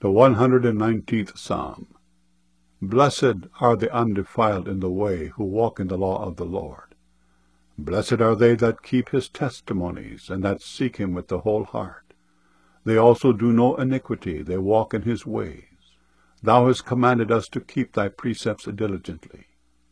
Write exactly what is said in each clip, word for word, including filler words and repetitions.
The one hundred nineteenth Psalm. Blessed are the undefiled in the way, who walk in the law of the Lord. Blessed are they that keep his testimonies, and that seek him with the whole heart. They also do no iniquity, they walk in his ways. Thou hast commanded us to keep thy precepts diligently.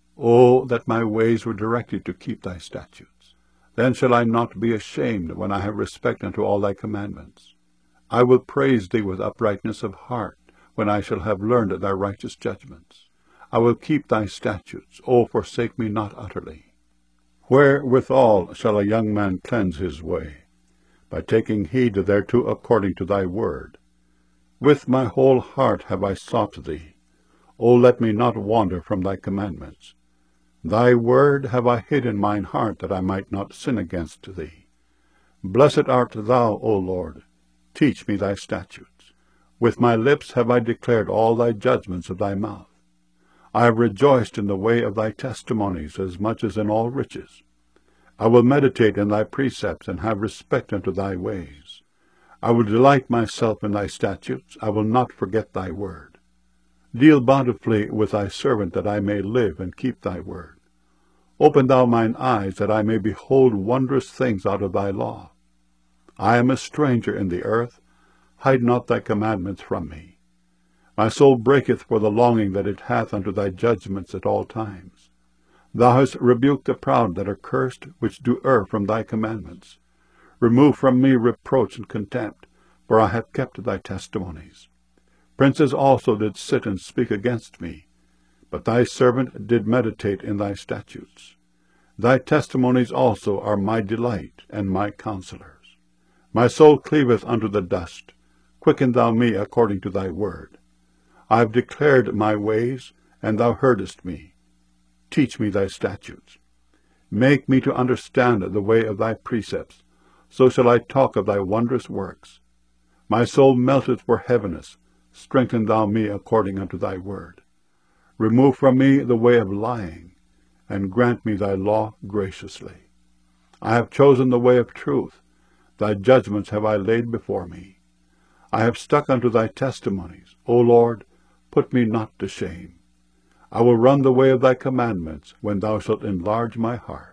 O that my ways were directed to keep thy statutes! Then shall I not be ashamed, when I have respect unto all thy commandments. I will praise thee with uprightness of heart, when I shall have learned thy righteous judgments. I will keep thy statutes. O forsake me not utterly. Wherewithal shall a young man cleanse his way? By taking heed thereto according to thy word. With my whole heart have I sought thee. O let me not wander from thy commandments. Thy word have I hid in mine heart, that I might not sin against thee. Blessed art thou, O Lord. Teach me thy statutes. With my lips have I declared all thy judgments of thy mouth. I have rejoiced in the way of thy testimonies, as much as in all riches. I will meditate in thy precepts, and have respect unto thy ways. I will delight myself in thy statutes. I will not forget thy word. Deal bountifully with thy servant, that I may live and keep thy word. Open thou mine eyes, that I may behold wondrous things out of thy law. I am a stranger in the earth. Hide not thy commandments from me. My soul breaketh for the longing that it hath unto thy judgments at all times. Thou hast rebuked the proud that are cursed, which do err from thy commandments. Remove from me reproach and contempt, for I have kept thy testimonies. Princes also did sit and speak against me, but thy servant did meditate in thy statutes. Thy testimonies also are my delight and my counselors. My soul cleaveth unto the dust. Quicken thou me according to thy word. I have declared my ways, and thou heardest me. Teach me thy statutes. Make me to understand the way of thy precepts, so shall I talk of thy wondrous works. My soul melteth for heaviness. Strengthen thou me according unto thy word. Remove from me the way of lying, and grant me thy law graciously. I have chosen the way of truth. Thy judgments have I laid before me. I have stuck unto thy testimonies. O Lord, put me not to shame. I will run the way of thy commandments, when thou shalt enlarge my heart.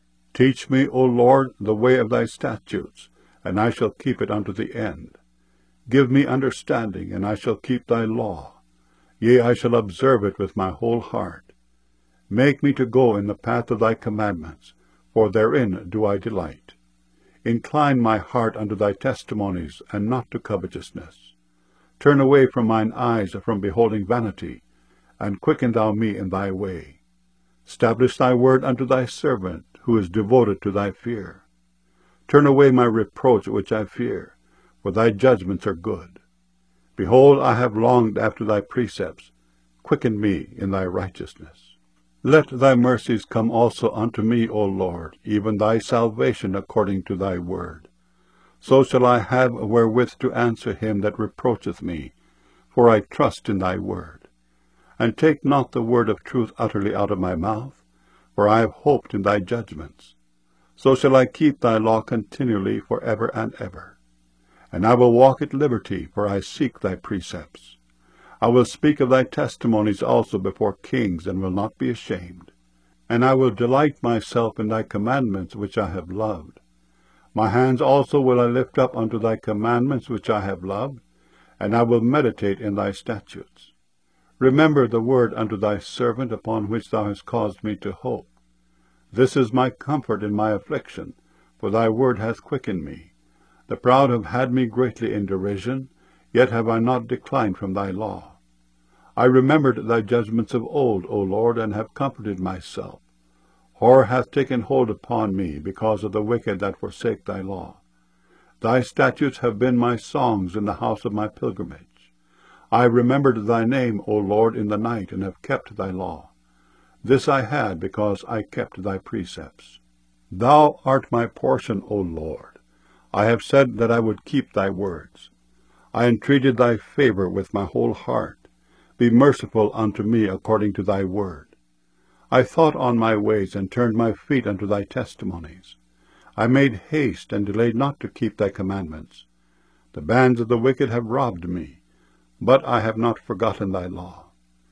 Teach me, O Lord, the way of thy statutes, and I shall keep it unto the end. Give me understanding, and I shall keep thy law. Yea, I shall observe it with my whole heart. Make me to go in the path of thy commandments, for therein do I delight. Incline my heart unto thy testimonies, and not to covetousness. Turn away from mine eyes from beholding vanity, and quicken thou me in thy way. Establish thy word unto thy servant, who is devoted to thy fear. Turn away my reproach which I fear, for thy judgments are good. Behold, I have longed after thy precepts. Quicken me in thy righteousness. Let thy mercies come also unto me, O Lord, even thy salvation according to thy word. So shall I have wherewith to answer him that reproacheth me, for I trust in thy word. And take not the word of truth utterly out of my mouth, for I have hoped in thy judgments. So shall I keep thy law continually for ever and ever. And I will walk at liberty, for I seek thy precepts. I will speak of thy testimonies also before kings, and will not be ashamed. And I will delight myself in thy commandments which I have loved. My hands also will I lift up unto thy commandments which I have loved, and I will meditate in thy statutes. Remember the word unto thy servant, upon which thou hast caused me to hope. This is my comfort in my affliction, for thy word hath quickened me. The proud have had me greatly in derision, yet have I not declined from thy law. I remembered thy judgments of old, O Lord, and have comforted myself. Horror hath taken hold upon me, because of the wicked that forsake thy law. Thy statutes have been my songs in the house of my pilgrimage. I remembered thy name, O Lord, in the night, and have kept thy law. This I had, because I kept thy precepts. Thou art my portion, O Lord. I have said that I would keep thy words. I entreated thy favor with my whole heart. Be merciful unto me according to thy word. I thought on my ways, and turned my feet unto thy testimonies. I made haste, and delayed not to keep thy commandments. The bands of the wicked have robbed me. but I have not forgotten thy law.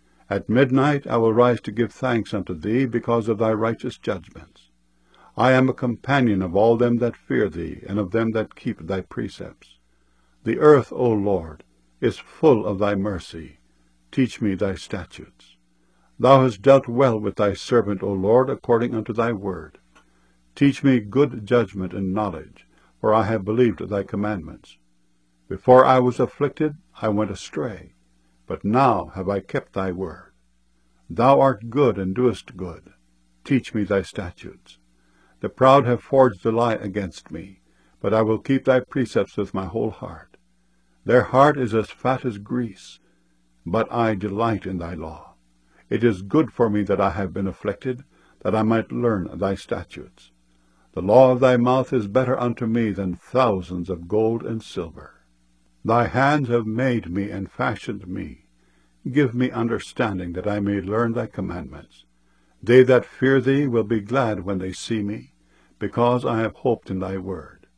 At midnight I will rise to give thanks unto thee because of thy righteous judgments. I am a companion of all them that fear thee, and of them that keep thy precepts. The earth, O Lord, is full of thy mercy. Teach me thy statutes. Thou hast dealt well with thy servant, O Lord, according unto thy word. Teach me good judgment and knowledge, for I have believed thy commandments. Before I was afflicted, I went astray, but now have I kept thy word. Thou art good and doest good. Teach me thy statutes. The proud have forged a lie against me, but I will keep thy precepts with my whole heart. Their heart is as fat as grease, but I delight in thy law. It is good for me that I have been afflicted, that I might learn thy statutes. The law of thy mouth is better unto me than thousands of gold and silver. Thy hands have made me and fashioned me. Give me understanding, that I may learn thy commandments. They that fear thee will be glad when they see me, because I have hoped in thy word.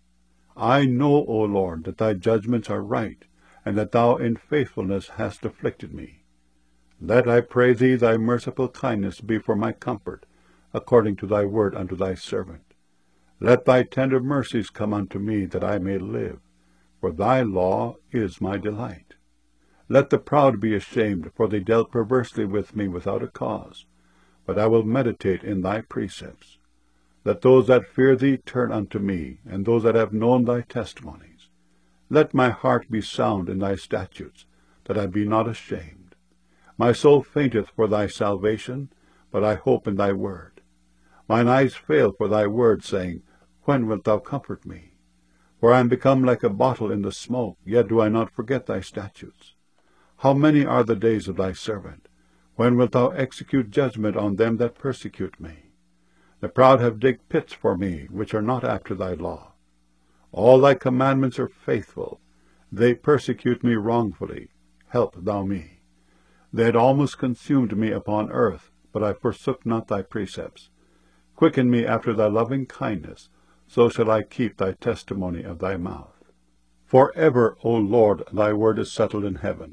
I know, O Lord, that thy judgments are right, and that thou in faithfulness hast afflicted me. Let, I pray thee, thy merciful kindness be for my comfort, according to thy word unto thy servant. Let thy tender mercies come unto me, that I may live, for thy law is my delight. Let the proud be ashamed, for they dealt perversely with me without a cause. But I will meditate in thy precepts. Let those that fear thee turn unto me, and those that have known thy testimonies. Let my heart be sound in thy statutes, that I be not ashamed. My soul fainteth for thy salvation, but I hope in thy word. Mine eyes fail for thy word, saying, When wilt thou comfort me? For I am become like a bottle in the smoke, yet do I not forget thy statutes. How many are the days of thy servant? When wilt thou execute judgment on them that persecute me? The proud have digged pits for me, which are not after thy law. All thy commandments are faithful. They persecute me wrongfully. Help thou me. They had almost consumed me upon earth, but I forsook not thy precepts. Quicken me after thy loving kindness, so shall I keep thy testimony of thy mouth. For ever, O Lord, thy word is settled in heaven.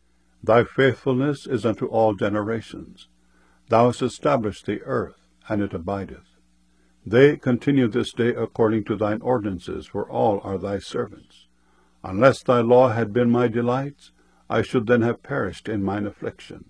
Thy faithfulness is unto all generations. Thou hast established the earth, and it abideth. They continue this day according to thine ordinances, for all are thy servants. Unless thy law had been my delights, I should then have perished in mine affliction.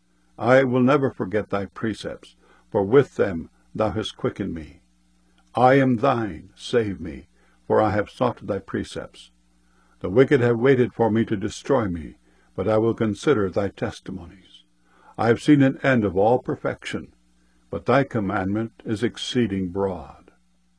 I will never forget thy precepts, for with them thou hast quickened me. I am thine, save me, for I have sought thy precepts. The wicked have waited for me to destroy me, but I will consider thy testimonies. I have seen an end of all perfection, but thy commandment is exceeding broad.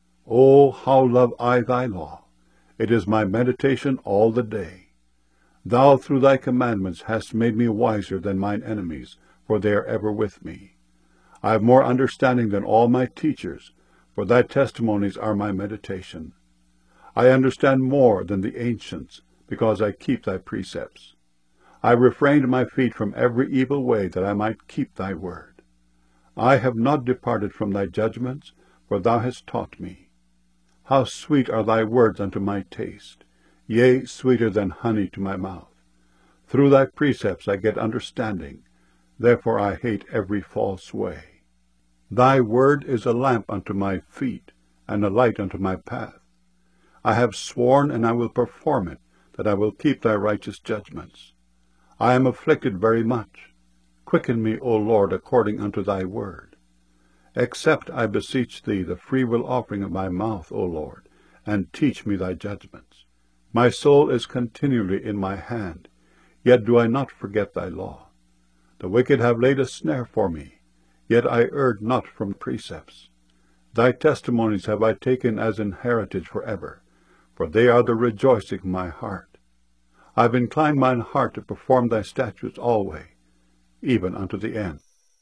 O how love I thy law! It is my meditation all the day. Thou through thy commandments hast made me wiser than mine enemies, for they are ever with me. I have more understanding than all my teachers, for thy testimonies are my meditation. I understand more than the ancients, because I keep thy precepts. I refrained my feet from every evil way, that I might keep thy word. I have not departed from thy judgments, for thou hast taught me. How sweet are thy words unto my taste, yea, sweeter than honey to my mouth. Through thy precepts I get understanding, therefore I hate every false way. Thy word is a lamp unto my feet, and a light unto my path. I have sworn, and I will perform it, that I will keep thy righteous judgments. I am afflicted very much. Quicken me, O Lord, according unto thy word. Accept, I beseech thee, the freewill offering of my mouth, O Lord, and teach me thy judgments. My soul is continually in my hand, yet do I not forget thy law. The wicked have laid a snare for me, yet I erred not from precepts. Thy testimonies have I taken as an heritage for ever, for they are the rejoicing of my heart. I have inclined mine heart to perform thy statutes alway, even unto the end.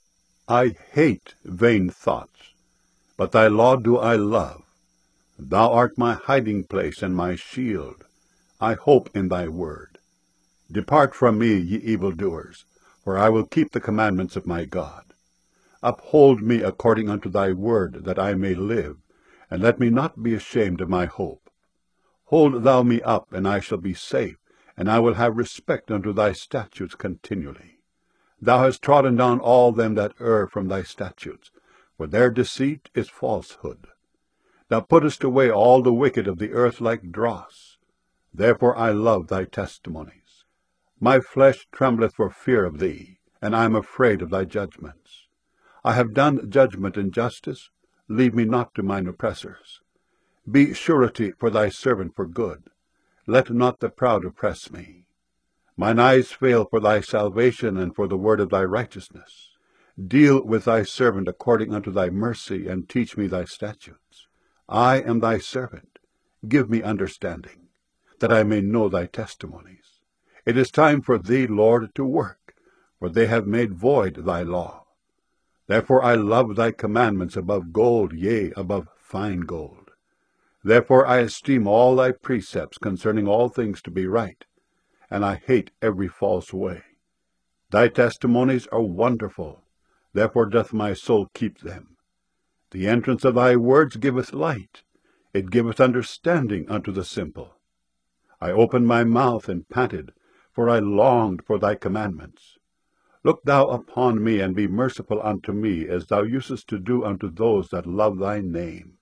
I hate vain thoughts, but thy law do I love. Thou art my hiding place and my shield. I hope in thy word. Depart from me, ye evildoers, for I will keep the commandments of my God. Uphold me according unto thy word, that I may live, and let me not be ashamed of my hope. Hold thou me up, and I shall be safe, and I will have respect unto thy statutes continually. Thou hast trodden down all them that err from thy statutes, for their deceit is falsehood. Thou puttest away all the wicked of the earth like dross. Therefore I love thy testimonies. My flesh trembleth for fear of thee, and I am afraid of thy judgments. I have done judgment and justice. Leave me not to mine oppressors. Be surety for thy servant for good. Let not the proud oppress me. Mine eyes fail for thy salvation and for the word of thy righteousness. Deal with thy servant according unto thy mercy, and teach me thy statutes. I am thy servant. Give me understanding, that I may know thy testimonies. It is time for thee, Lord, to work, for they have made void thy law. Therefore I love thy commandments above gold, yea, above fine gold. Therefore I esteem all thy precepts concerning all things to be right, and I hate every false way. Thy testimonies are wonderful, therefore doth my soul keep them. The entrance of thy words giveth light, it giveth understanding unto the simple. I opened my mouth and panted, for I longed for thy commandments. Look thou upon me, and be merciful unto me, as thou usest to do unto those that love thy name.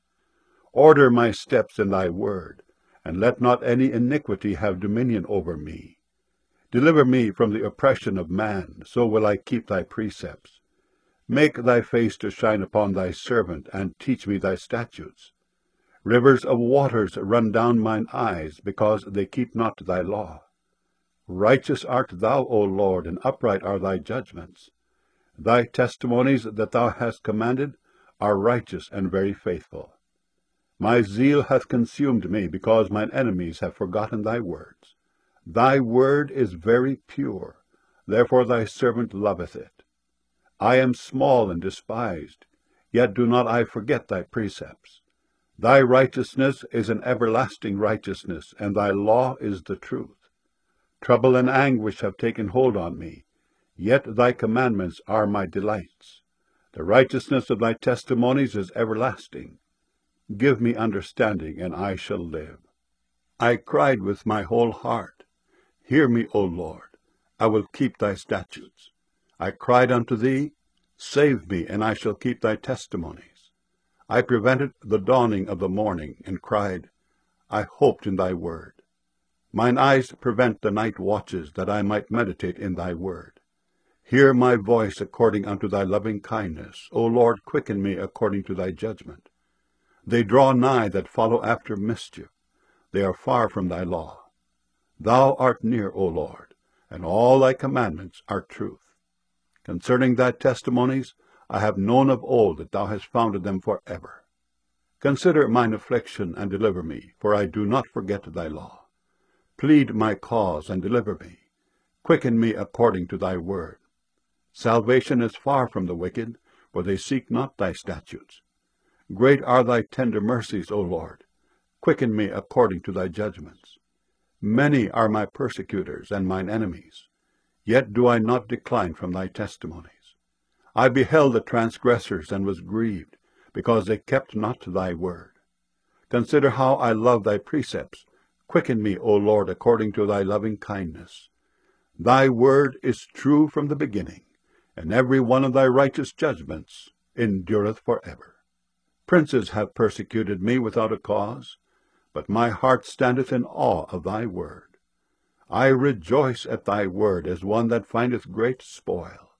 Order my steps in thy word, and let not any iniquity have dominion over me. Deliver me from the oppression of man, so will I keep thy precepts. Make thy face to shine upon thy servant, and teach me thy statutes. Rivers of waters run down mine eyes, because they keep not thy law. Righteous art thou, O Lord, and upright are thy judgments. Thy testimonies that thou hast commanded are righteous and very faithful. My zeal hath consumed me, because mine enemies have forgotten thy words. Thy word is very pure, therefore thy servant loveth it. I am small and despised, yet do not I forget thy precepts. Thy righteousness is an everlasting righteousness, and thy law is the truth. Trouble and anguish have taken hold on me, yet thy commandments are my delights. The righteousness of thy testimonies is everlasting. Give me understanding, and I shall live. I cried with my whole heart, Hear me, O Lord, I will keep thy statutes. I cried unto thee, Save me, and I shall keep thy testimonies. I prevented the dawning of the morning, and cried, I hoped in thy word. Mine eyes prevent the night watches, that I might meditate in thy word. Hear my voice according unto thy loving kindness. O Lord, quicken me according to thy judgment. They draw nigh that follow after mischief. They are far from thy law. Thou art near, O Lord, and all thy commandments are truth. Concerning thy testimonies, I have known of old that thou hast founded them for ever. Consider mine affliction, and deliver me, for I do not forget thy law. Plead my cause, and deliver me. Quicken me according to thy word. Salvation is far from the wicked, for they seek not thy statutes. Great are thy tender mercies, O Lord. Quicken me according to thy judgments. Many are my persecutors and mine enemies, yet do I not decline from thy testimonies. I beheld the transgressors, and was grieved, because they kept not thy word. Consider how I love thy precepts. Quicken me, O Lord, according to thy loving kindness. Thy word is true from the beginning, and every one of thy righteous judgments endureth for ever. Princes have persecuted me without a cause, but my heart standeth in awe of thy word. I rejoice at thy word as one that findeth great spoil.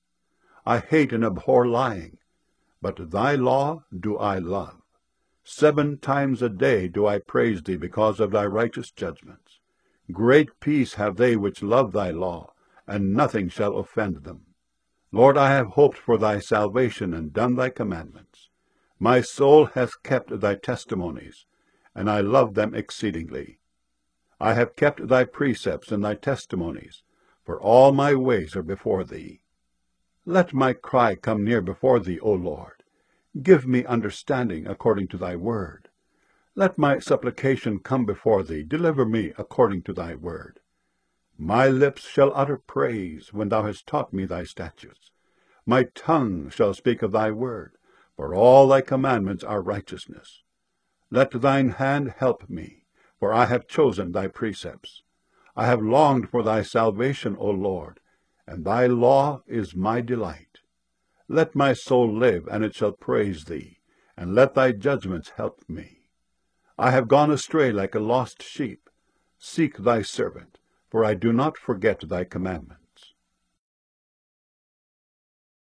I hate and abhor lying, but thy law do I love. Seven times a day do I praise thee because of thy righteous judgments. Great peace have they which love thy law, and nothing shall offend them. Lord, I have hoped for thy salvation, and done thy commandments. My soul hath kept thy testimonies, and I love them exceedingly. I have kept thy precepts and thy testimonies, for all my ways are before thee. Let my cry come near before thee, O Lord. Give me understanding according to thy word. Let my supplication come before thee. Deliver me according to thy word. My lips shall utter praise when thou hast taught me thy statutes. My tongue shall speak of thy word, for all thy commandments are righteousness. Let thine hand help me, for I have chosen thy precepts. I have longed for thy salvation, O Lord, and thy law is my delight. Let my soul live, and it shall praise thee, and let thy judgments help me. I have gone astray like a lost sheep. Seek thy servant, for I do not forget thy commandments.